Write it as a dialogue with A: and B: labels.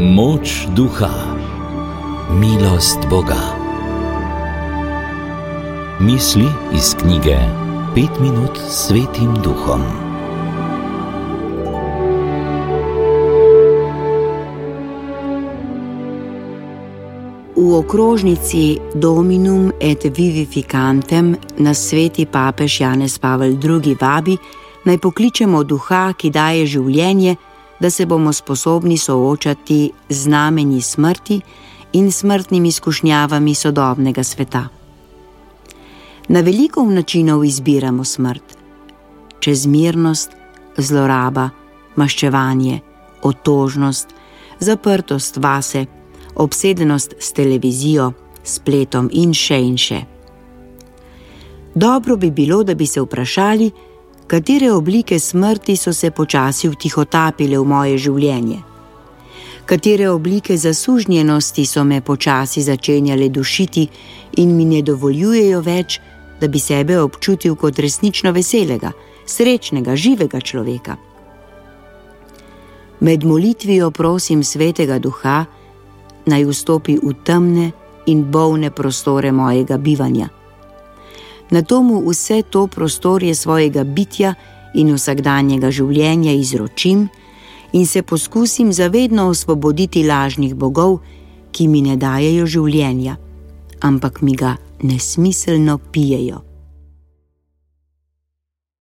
A: Moč duha, milost Boga. Misli iz knjige 5 minut s Svetim Duhom.
B: V okrožnici Dominum et Vivificantem nas sveti papež Janez Pavel II. Vabi, naj pokličemo duha, ki daje življenje, da se bomo sposobni soočati z znamenji smrti in smrtnimi izkušnjavami sodobnega sveta. Na veliko načinov izbiramo smrt. Čezmernost, zloraba, maščevanje, otožnost, zaprtost vase, obsedenost s televizijo, spletom in še. Dobro bi bilo, da bi se vprašali, katere oblike smrti so se počasi vtihotapile v moje življenje. Katere oblike zasužnjenosti so me počasi začenjale dušiti in mi ne dovoljujejo več, da bi sebe občutil kot resnično veselega, srečnega, živega človeka. Med molitvijo prosim Svetega Duha, naj vstopi v temne in bolne prostore mojega bivanja. Nato mu vse to prostorje svojega bitja in vsakdanjega življenja izročim in se poskusim zavedno osvoboditi lažnih bogov, ki mi ne dajejo življenja, ampak mi ga nesmiselno pijejo.